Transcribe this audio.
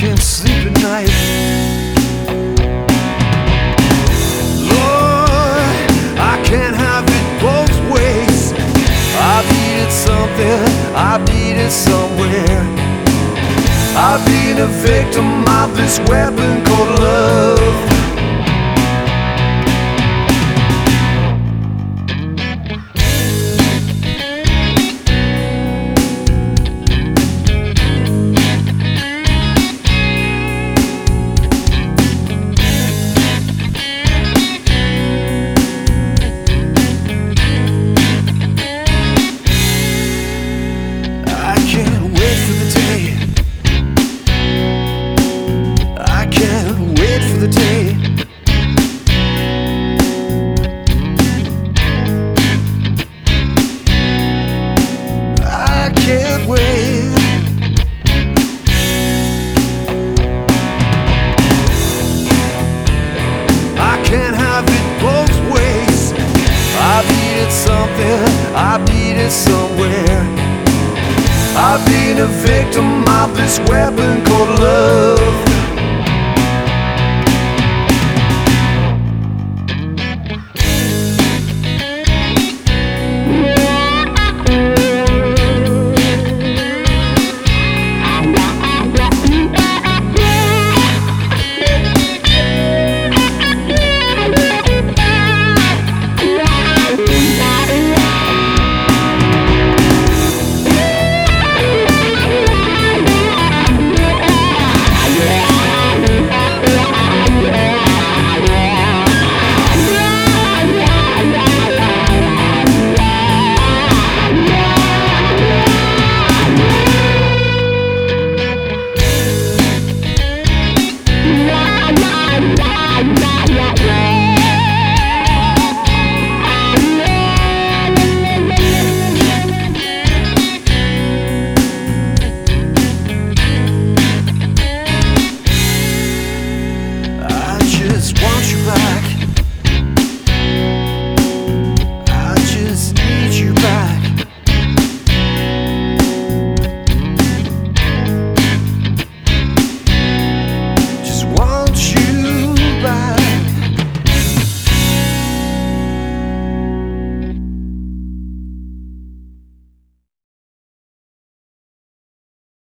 can't sleep at night. Lord, I can't have it both ways. I've needed something, I've needed somewhere. I've been a victim of this weapon called love. I've needed somewhere. I've been a victim of this weapon called love.